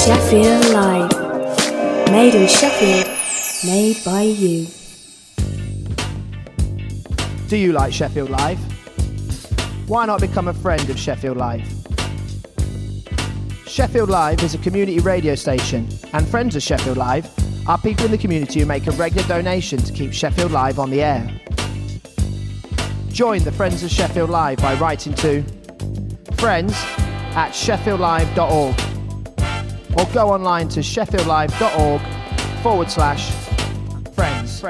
Sheffield Live. Made in Sheffield, made by you. Do you like Sheffield Live? Why not become a friend of Sheffield Live? Sheffield Live is a community radio station, and friends of Sheffield Live are people in the community who make a regular donation to keep Sheffield Live on the air. Join the Friends of Sheffield Live by writing to friends@sheffieldlive.org or go online to sheffieldlive.org/friends.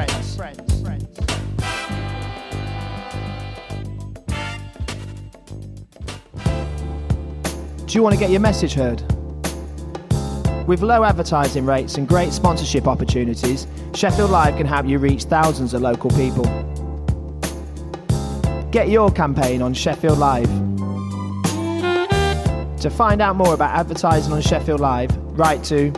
Do you want to get your message heard? With low advertising rates and great sponsorship opportunities, Sheffield Live can help you reach thousands of local people. Get your campaign on Sheffield Live. To find out more about advertising on Sheffield Live, write to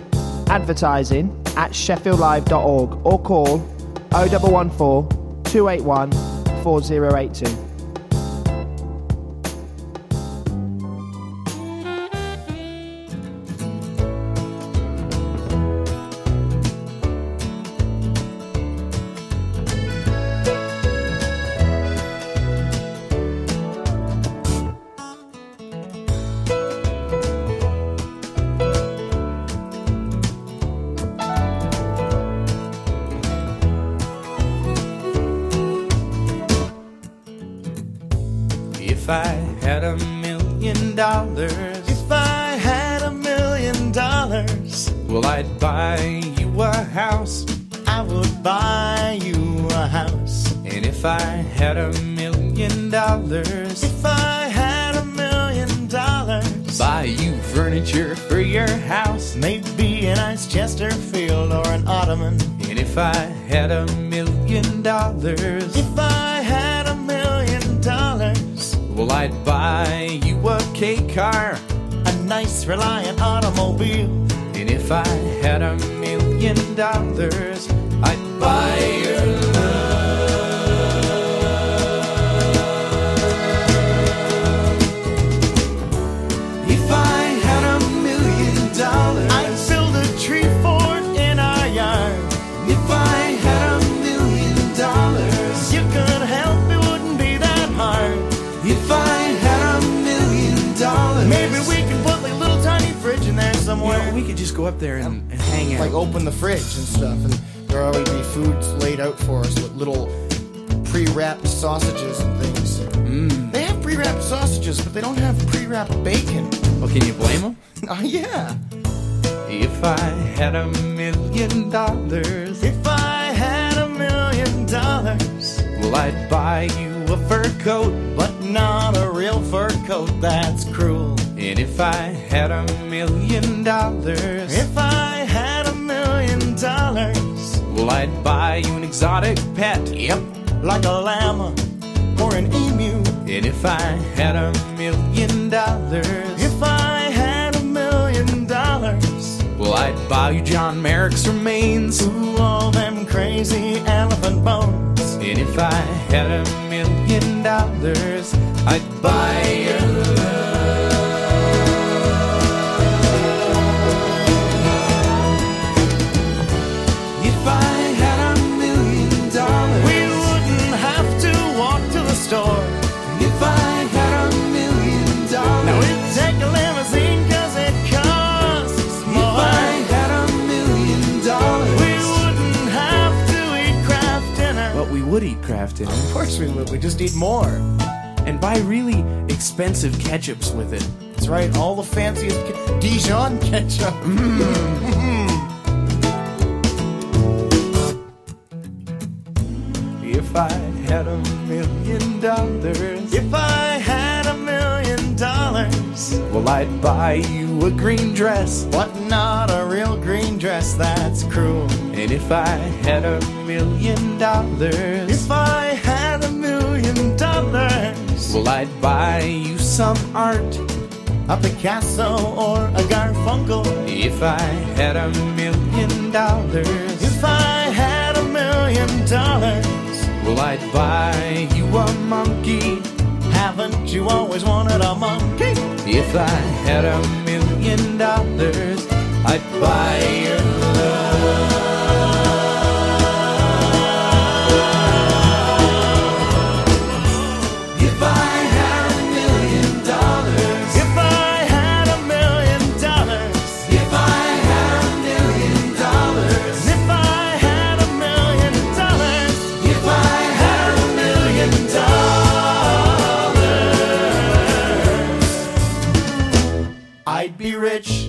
advertising@sheffieldlive.org or call 0114 281 4082. If I had $1 million, if I had $1 million, well, I'd buy you a house. I would buy you a house. And if I had $1 million, if I had $1 million, buy you furniture for your house. Maybe a nice Chesterfield or an ottoman. And if I had $1 million, if I had $1 million, well, I'd buy you a K car, a nice Reliant automobile. and if I had $1 million, I'd buy your love. If I had $1 million, I'd build a tree fort in our yard. If I had $1 million, you could help, it wouldn't be that hard. if I had $1 million, Maybe we can put like a little tiny fridge in there somewhere. we could just go up there and hang out. Like open the fridge and stuff, and there'll always be foods laid out for us with little pre-wrapped sausages and things. They have pre-wrapped sausages, but they don't have pre-wrapped bacon. Well, can you blame them? Yeah. If I had $1 million, If I had $1 million, well, I'd buy you a fur coat. but not a real fur coat, that's cruel. And if I had $1 million, If I had $1 million, well, I'd buy you an exotic pet. yep, like a llama or an emu. And if I had $1 million, If I had $1 million, well, I'd buy you John Merrick's remains. ooh, all them crazy elephant bones. And if I had $1 million, I'd buy your love. If I had $1 million, We wouldn't have to walk to the store. if I had $1 million, Now we'd take a limousine 'cause it costs if more. I had $1 million, We wouldn't have to eat Kraft dinner. but we would eat Kraft dinner Of course we would. We just eat more. and buy really expensive ketchups with it. That's right. All the fanciest Dijon ketchup. If I had $1 million, If I had $1 million, well, I'd buy you a green dress. but not a real green dress, that's cruel. And if I had $1 million, If I had $1 million, well, I'd buy you some art. a Picasso or a Garfunkel. If I had $1 million, If I had $1 million, well, I'd buy you a monkey. haven't you always wanted a monkey? If I had $1 million, I'd buy your If I had $1 million, If I had $1 million, if I had $1 million, if I had $1 million, if I had $1 million, I'd be rich.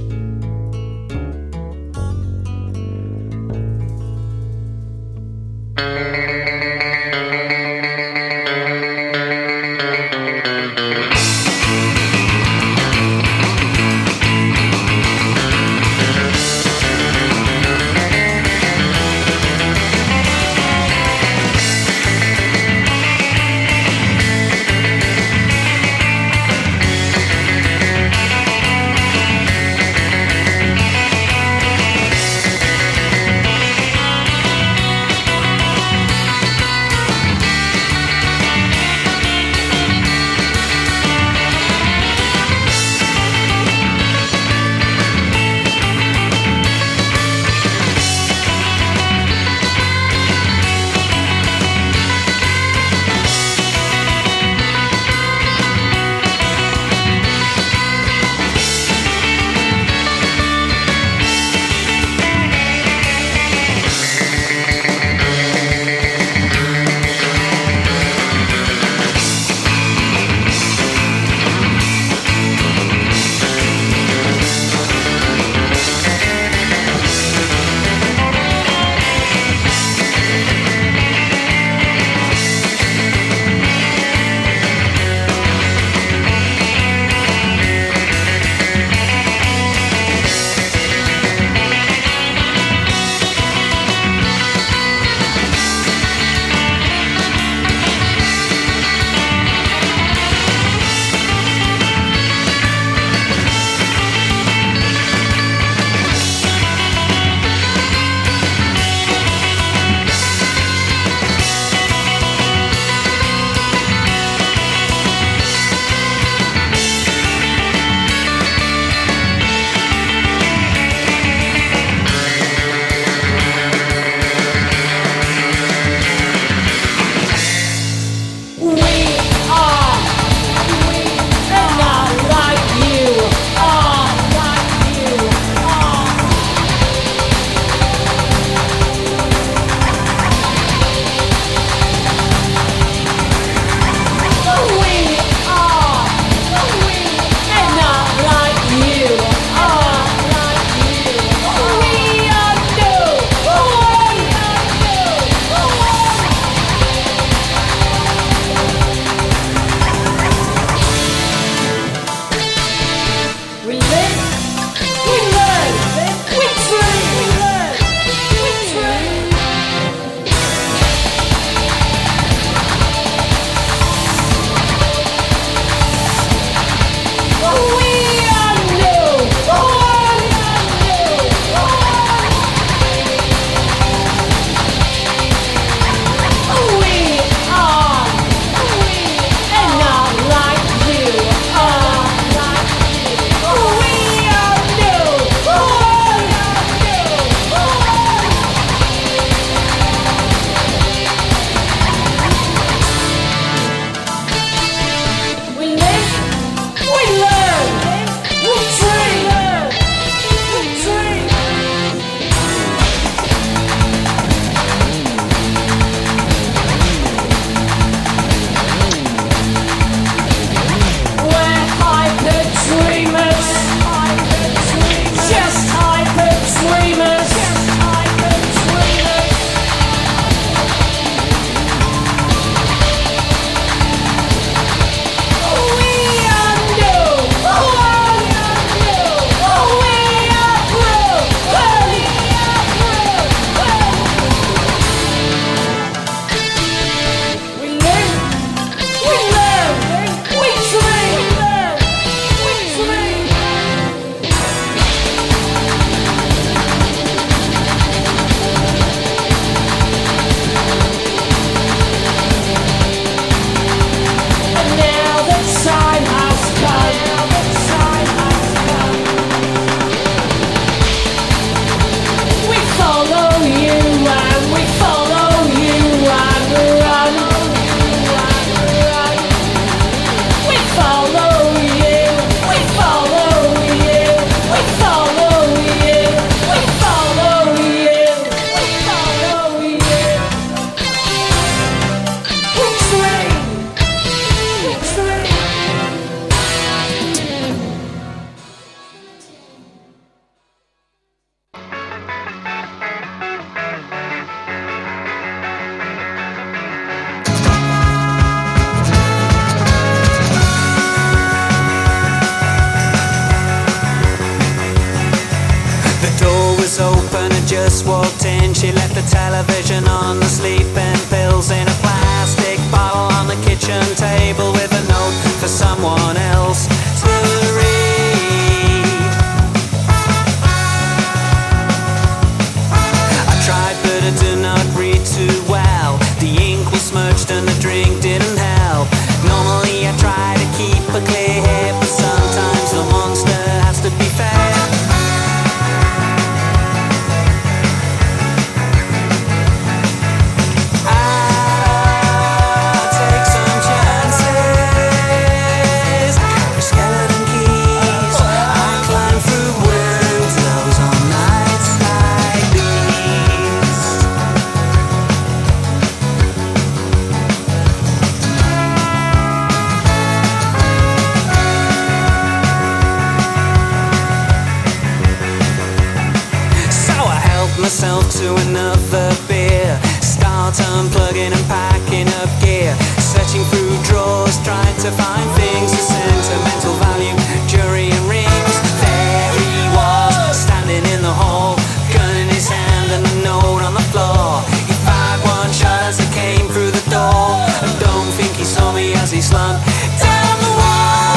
door was open, I just walked in. She left the television on, the sleeping pills in a plastic bottle on the kitchen table with a note for someone else to read. I tried but I did not read too well. The ink was smudged and the drink didn't help. Normally I try to keep a clear head, but sometimes the monster has to be fed. Myself to another beer, start unplugging and packing up gear, searching through drawers, trying to find things of sentimental value, jewelry and rings. There he was, standing in the hall, gun in his hand and a note on the floor. He fired one shot as I came through the door. I don't think he saw me as he slumped down the wall.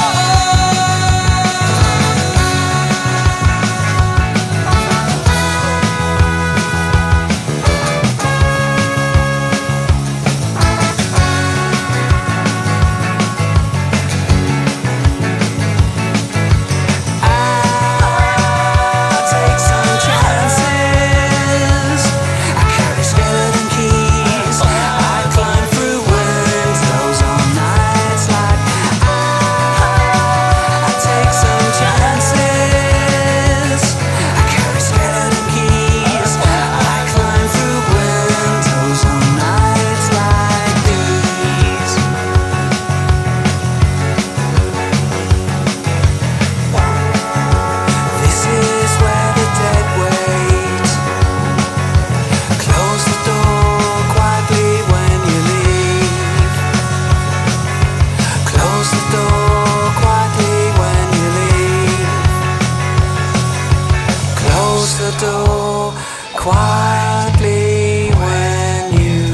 Quietly when you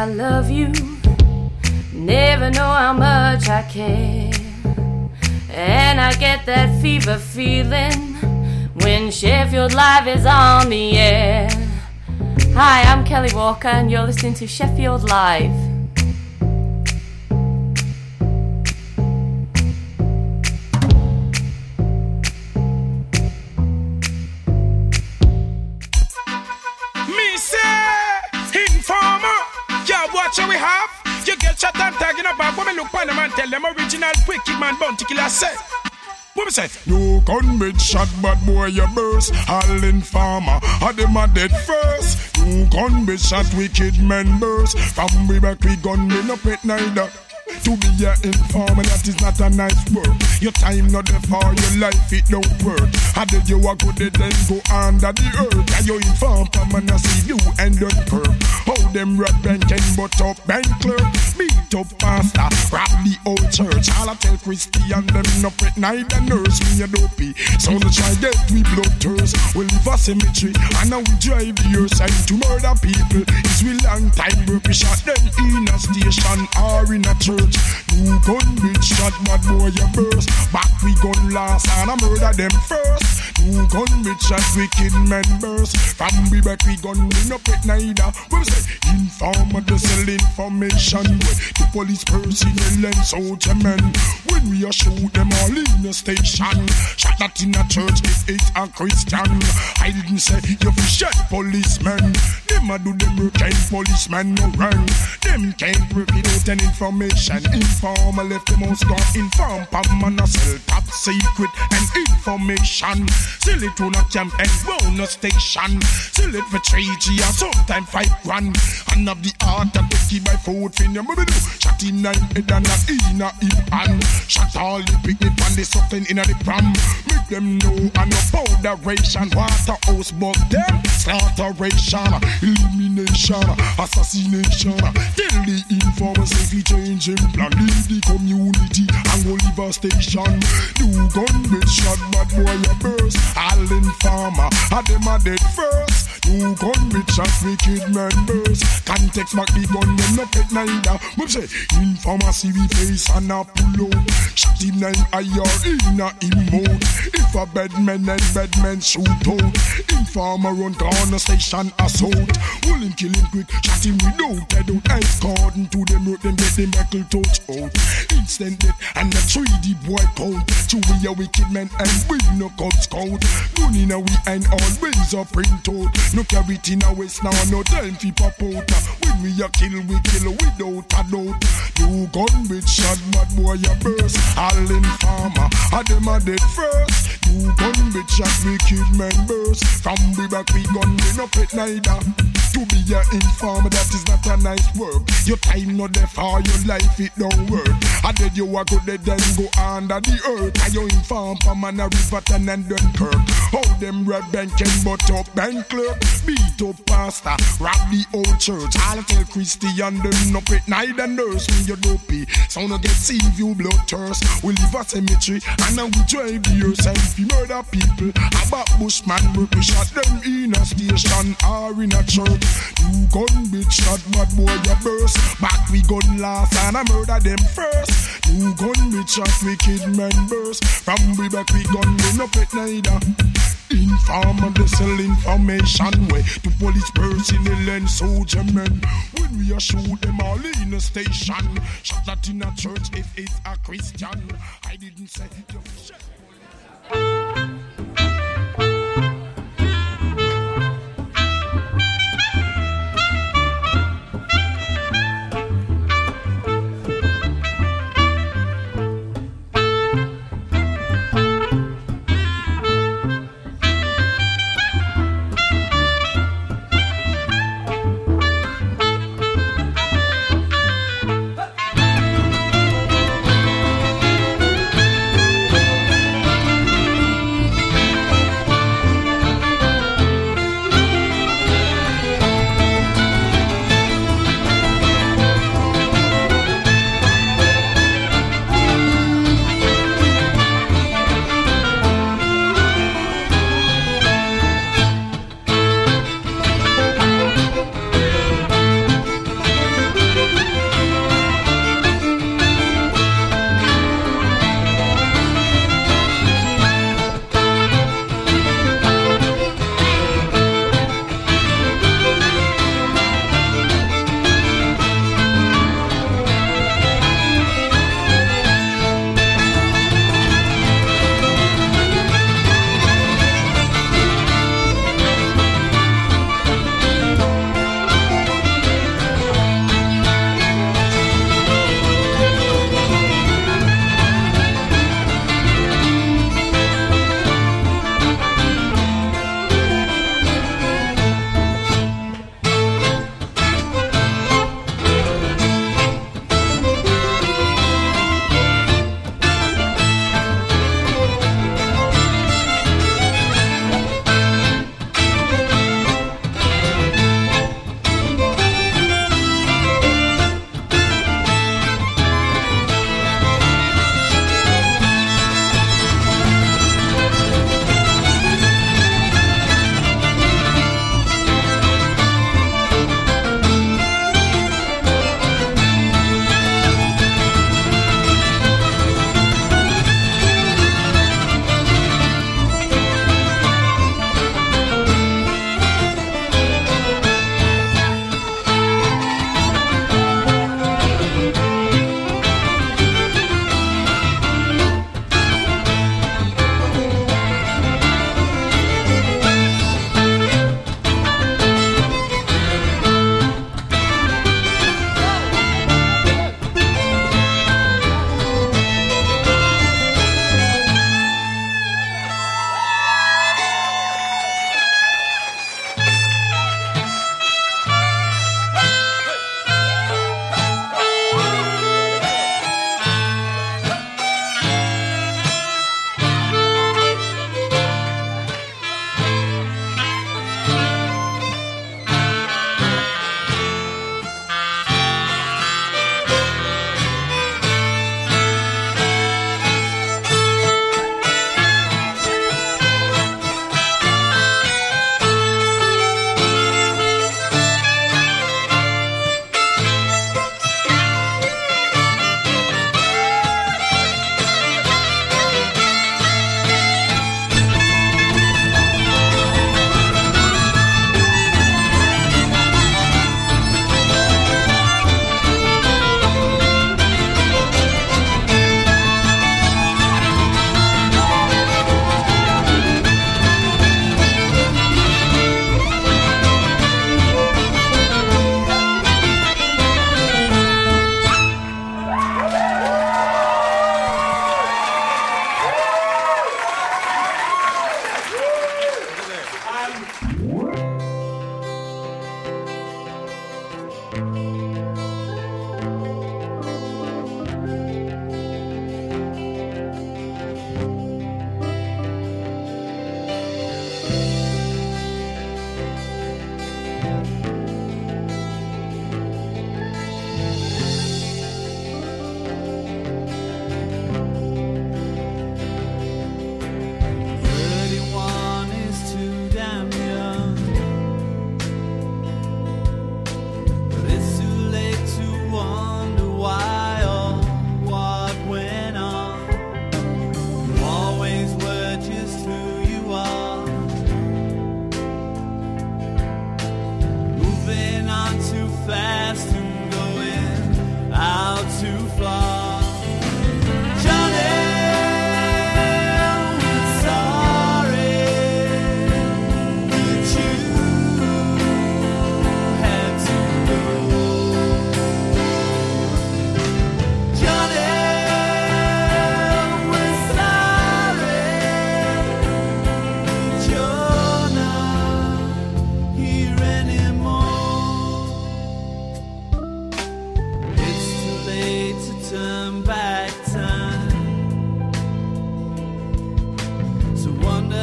I love you, never know how much I care. And I get that fever feeling when Sheffield Live is on the air. Hi, I'm Kelly Walker and you're listening to Sheffield Live. Me say, Informer, yeah, what shall we have? You get shot and tagging up and women look on them and tell them original wicked man bounty killer say. What we say? No gun with shot, bad boy, you burst. All Informer, had them a dead first. No gun with shot, wicked men burst. From we back, we gun me no pet neither. To be an informer, that is not a nice word. Your time not there for your life, it don't work. How did you walk with it then go under the earth? And you inform come and I see you and Dunkirk. How them red bank and butt up bank clerk. Beat up pastor, rob the old church. All I tell Christian them no pet neither nurse. Me a dopey, so to try get we blood thirst. We live a cemetery and now we drive the earth side to murder people. It's we long time work, we shot them in a station or in a church. You gun bitch shot bad boy you burst. Back we gun last and I murder them first. You gun bitch shot wicked men burst. From we back we gun we no pet neither. We say informer they sell information with the police personnel and soldier men. When we a shoot them all in the station. Shot that in a church if it's a Christian. I didn't say you fi shot policemen. Them a do them work and policemen no run. Them can't work without an information. Informer left the most gone inform Pam man a sell top secret and information. Sell it on a camp and round a station. Sell it for 3G or sometime 5 grand. And of the art that they keep by food fin you maybe do. Shot in 9 head and not in a hip hand. Shot all the picnic and the something in a the pram. Make them know and no powderation. Waterhouse but them slaughteration. Elimination, assassination. Tell the informers if he change him plan. Leave the community and go leave a station. Do gun with shot bad boy a burst. All Informer, had them a dead first. Do gun with shot wicked men burst. Context back the gun them no pet neither. We say Informer see we face and a pull out. Shot him 9 IR in a emote. If a bad man and bad men shoot out. Informer run corner station assault. Will him kill him quick, shot him without head out. According to them road them get them buckle touch out. Instant death and the 3D boy count. To we a wicked men and we no Cub Scout. Gun in a we and always a print out. No carry it in a waist now, no time fi pop out. When we a kill without a doubt. You gun with shot bad boy a burst. All Informer, had them a dead first. You gun with shot wicked men burst. From we back we gun we no pet neither. To be an informer that is not a nice work. Your time not there for your life it don't work. I did you a good then go under the earth. I you inform for man a Riverton and Dunkirk. How them red bank and butt up bank clerk. Beat up pastor, rob the old church. I'll tell Christian them no pet neither nurse. Me you dopey, so no get see you blood thirst. We live a cemetery and now we drive the earth. And if we murder people, about bushman work we shot them in a station or in a church. You gun bitch shot bad boy you burst. Back we gun last and I murder them first. You gun bitch shot wicked men burst. From we back we gun we no pet neither. Informer they sell information way to police personnel and soldier men. When we a shoot them all in a station. Shot that in a church if it's a Christian. I didn't say you shit.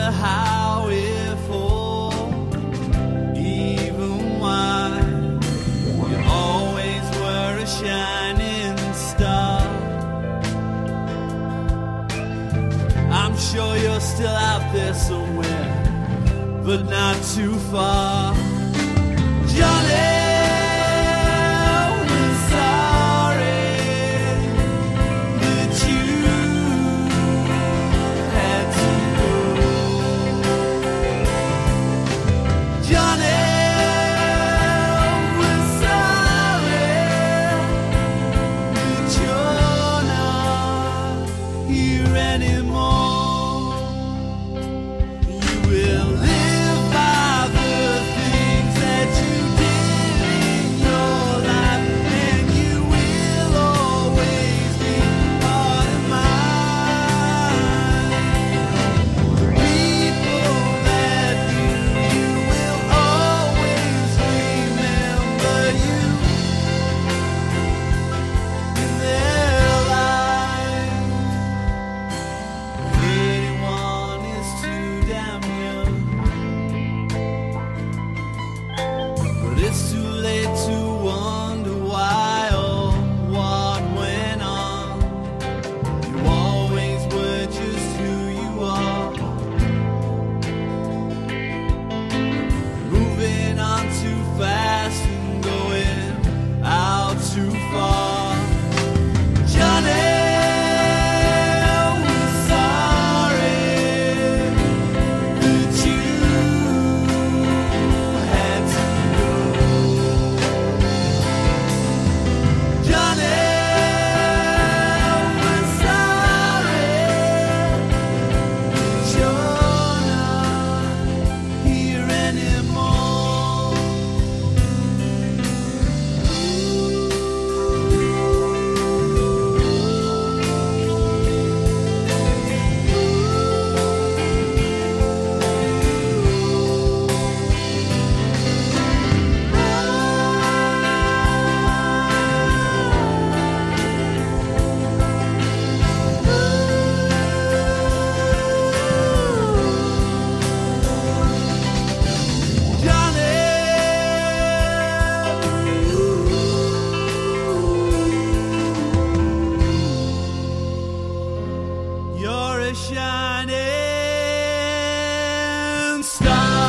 how, if, or even why. You always were a shining star. I'm sure you're still out there somewhere, but not too far. Johnny, we're sorry that you had to go. Johnny, we're sorry that you're not here anymore. You will live by the things that you did in your life, and you will always be part of mine. The people that knew you will always remember you in their lives. If anyone is too damn young, but it's too late to wonder why or what went on. You always were just who you are. Moving on too fast and going out too far. Johnny, we're sorry that you had to go. Johnny, we're sorry that you're not here anymore. Johnny, you're a shining star.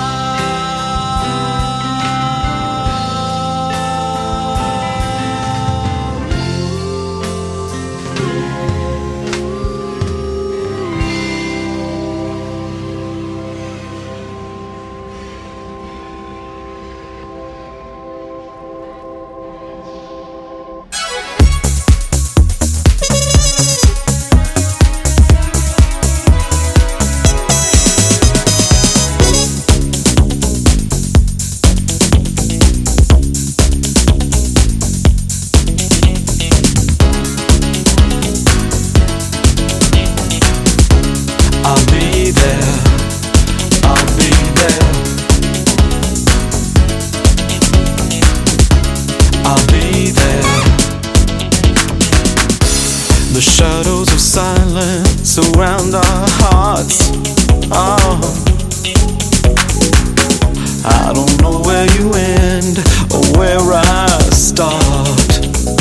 I'll be there. I'll be there. I'll be there. The shadows of silence surround our hearts. Oh, I don't know where you end or where I start.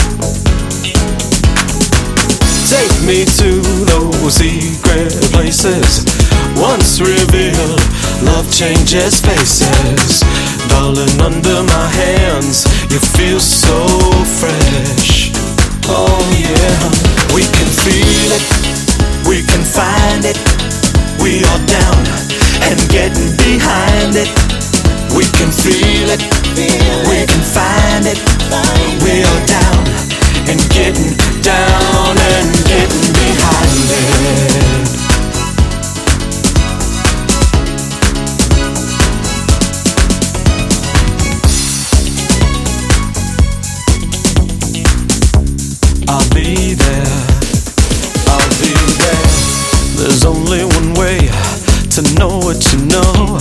Take me to those secret places once revealed. Love changes faces. Darling, under my hands, you feel so fresh. Oh yeah, we can feel it, we can find it. We are down and getting behind it. We can feel it, we can find it. We are down and getting down and getting behind it. I'll be there, I'll be there. There's only one way to know what you know.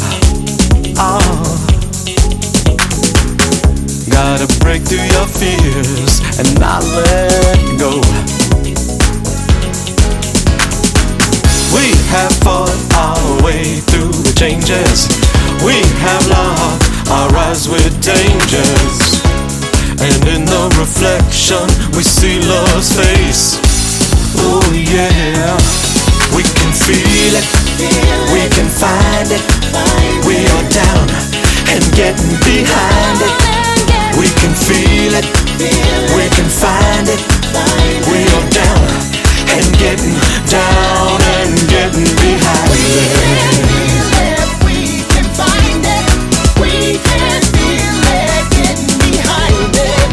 Gotta break through your fears and not let go. We have fought our way through changes. We have locked our eyes with dangers, and in the reflection we see love's face. Oh yeah, we can feel it, we can find it. We are down and getting behind it. We can feel it, we can find it. We are down and getting down and getting behind it. We can find it, we can feel it, getting behind it.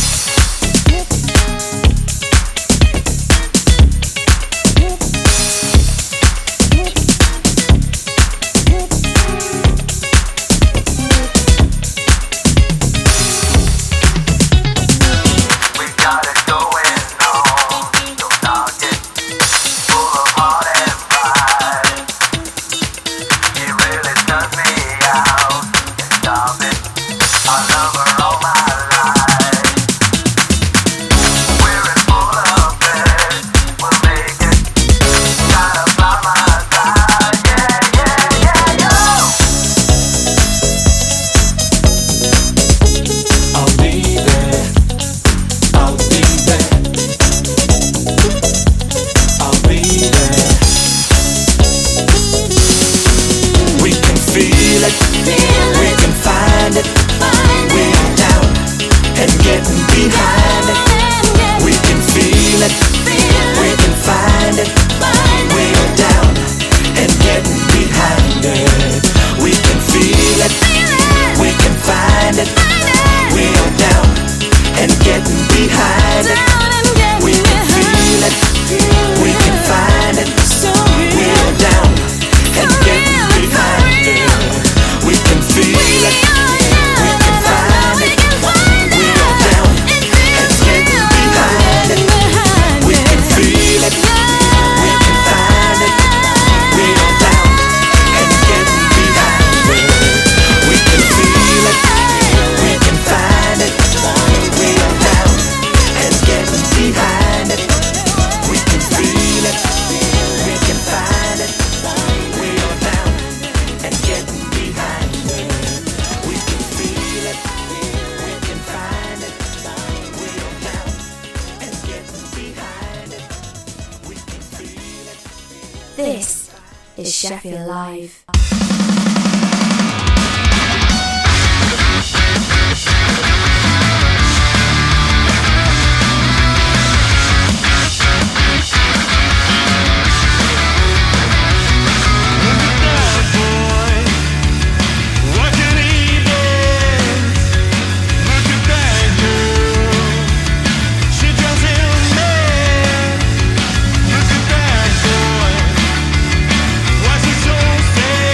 This is Sheffield Live. Why she so sad?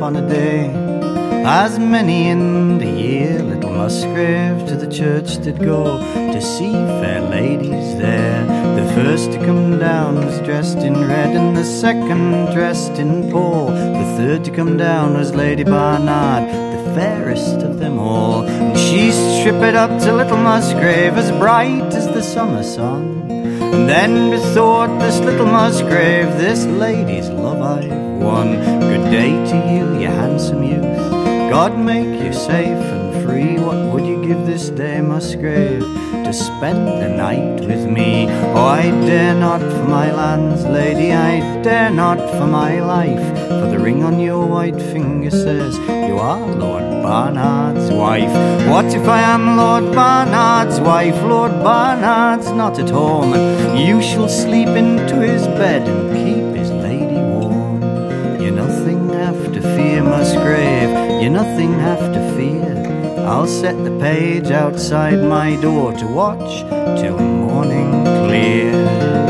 upon a day, as many in the year, little Musgrave to the church did go to see fair ladies there. The first to come down was dressed in red, and the second dressed in pall. The third to come down was Lady Barnard, the fairest of them all. And she stripped up to little Musgrave, as bright as the summer sun. And then bethought this little Musgrave, this lady's love I've won. Good day to you, you handsome youth, God make you safe and free. What would you give this day, Musgrave, to spend the night with me? Oh, I dare not for my lands, lady, I dare not for my life, for the ring on your white finger says you are Lord Barnard's wife. What if I am Lord Barnard's wife? Lord Barnard's not at home, and you shall sleep into his bed and keep his lady warm. You nothing have to fear, Musgrave, you nothing have to fear. I'll set the page outside my door to watch till morning clear.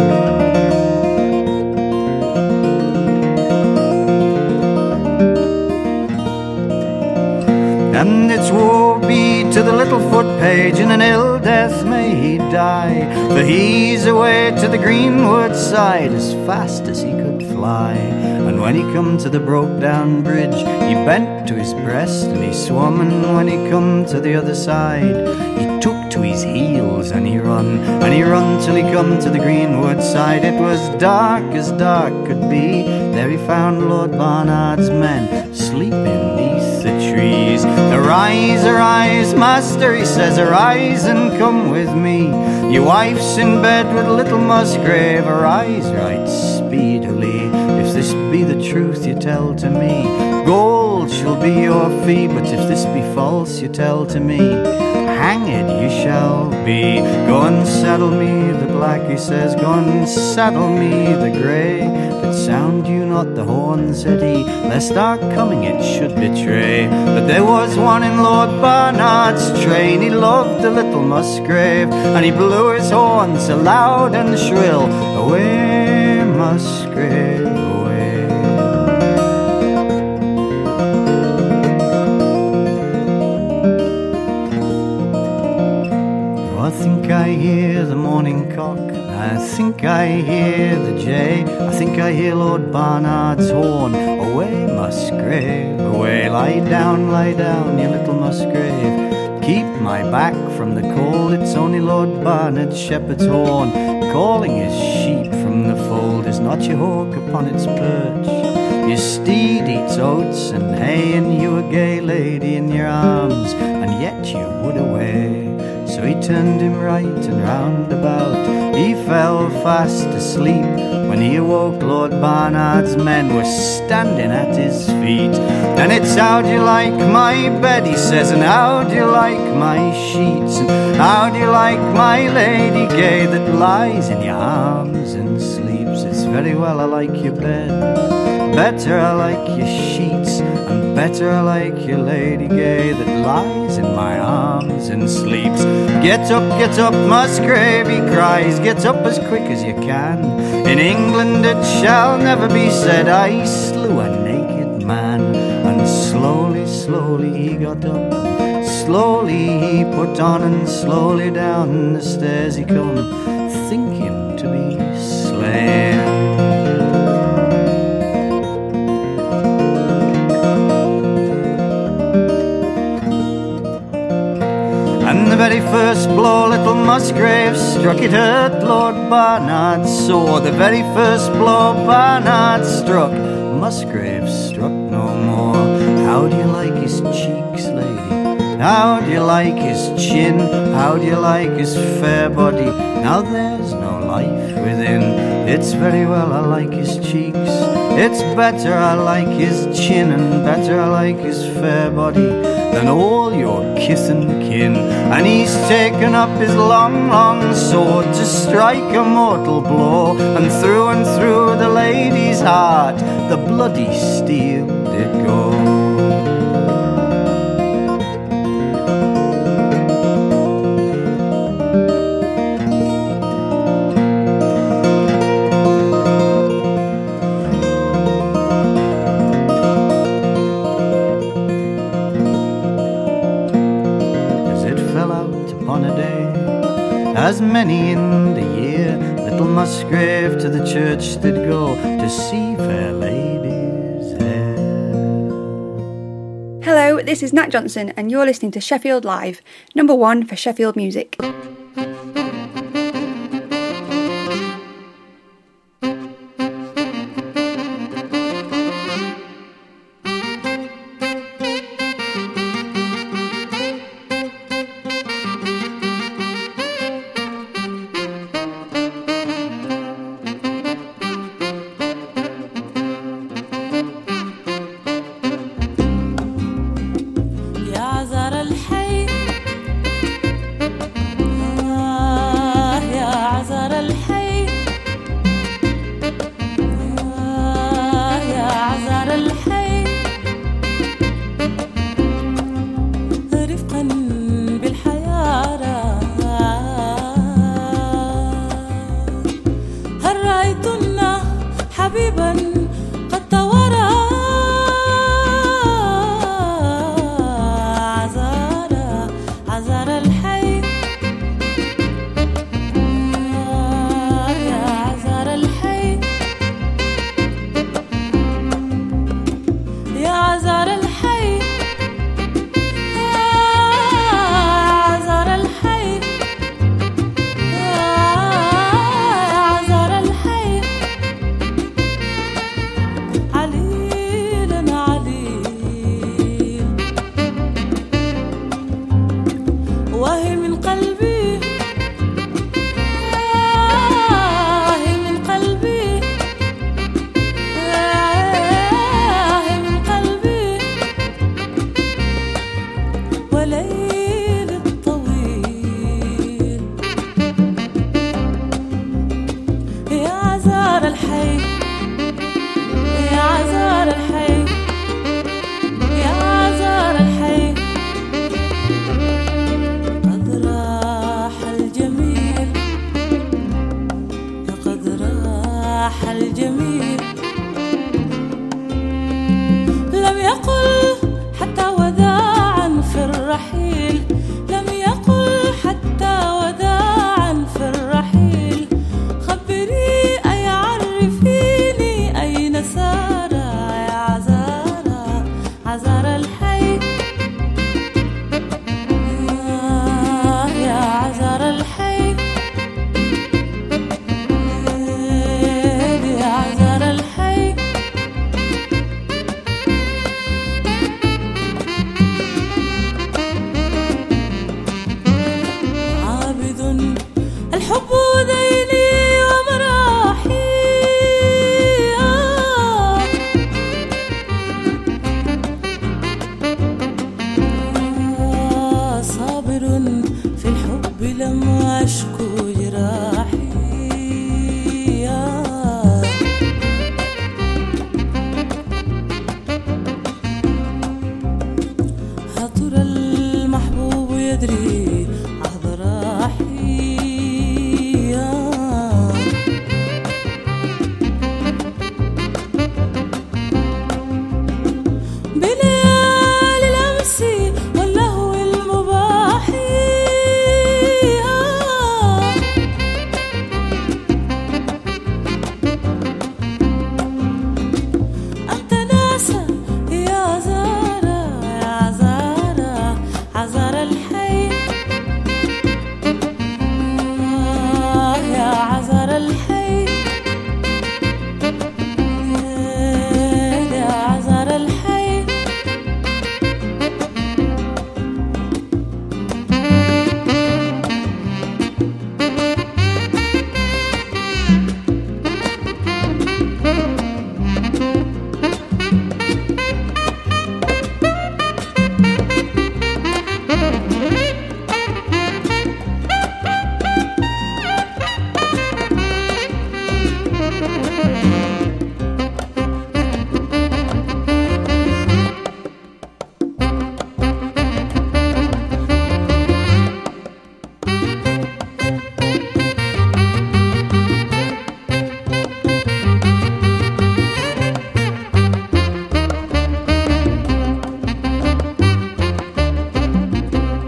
And it's woe be to the little foot page, in an ill death may he die, for he's away to the greenwood side as fast as he could fly. And when he come to the broke down bridge, he bent to his breast and he swum, and when he come to the other side, he took to his heels and he run till he come to the greenwood side. It was dark as dark could be, there he found Lord Barnard's men sleeping neath the trees. Arise, arise, master, he says, arise and come with me. Your wife's in bed with little Musgrave, arise right speedily. If this be the truth you tell to me, gold shall be your fee, but if this be false you tell to me, hanged you shall be. Go and saddle me the black, he says, go and saddle me the grey, but sound you not the horn, said he, lest our coming it should betray. But there was one in Lord Barnard's train, he loved the little Musgrave, and he blew his horn so loud and shrill, away Musgrave, away. I think I hear the morning cock, I think I hear the jay, I think I hear Lord Barnard's horn, away Musgrave, away. Lie down, you little Musgrave, keep my back from the cold, it's only Lord Barnard's shepherd's horn, calling his sheep from the fold. Is not your hawk upon its perch? Your steed eats oats and hay, and you a gay lady in your arms, and yet you would away. So he turned him right and round about, he fell fast asleep. When he awoke, Lord Barnard's men were standing at his feet. And it's how do you like my bed, he says, and how do you like my sheets, and how do you like my lady gay that lies in your arms and sleeps? It's very well I like your bed, better I like your sheets, and better I like your lady gay that lies in my arms and sleeps. Get up, Musgrave, he cries, get up as quick as you can. In England it shall never be said I slew a naked man. And slowly, slowly he got up, and slowly he put on, and slowly down the stairs he come, thinking to be slain. And the very first blow little Musgrave struck, it hurt Lord Barnard sore. The very first blow Barnard struck, Musgrave struck no more. How do you like his cheeks, lady? How do you like his chin? How do you like his fair body? Now there's no life within. It's very well I like his cheeks, it's better I like his chin, and better I like his fair body than all your kith and kin. And he's taken up his long, long sword to strike a mortal blow, and through the lady's heart the bloody steel did go. Musgrave to the church they'd go to see fair ladies there. Hello, this is Nat Johnson and you're listening to Sheffield Live, number 1 for Sheffield music.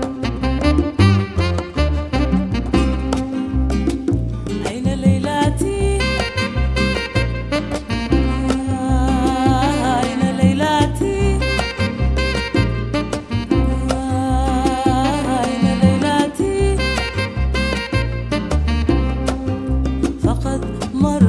ليلاتي murder.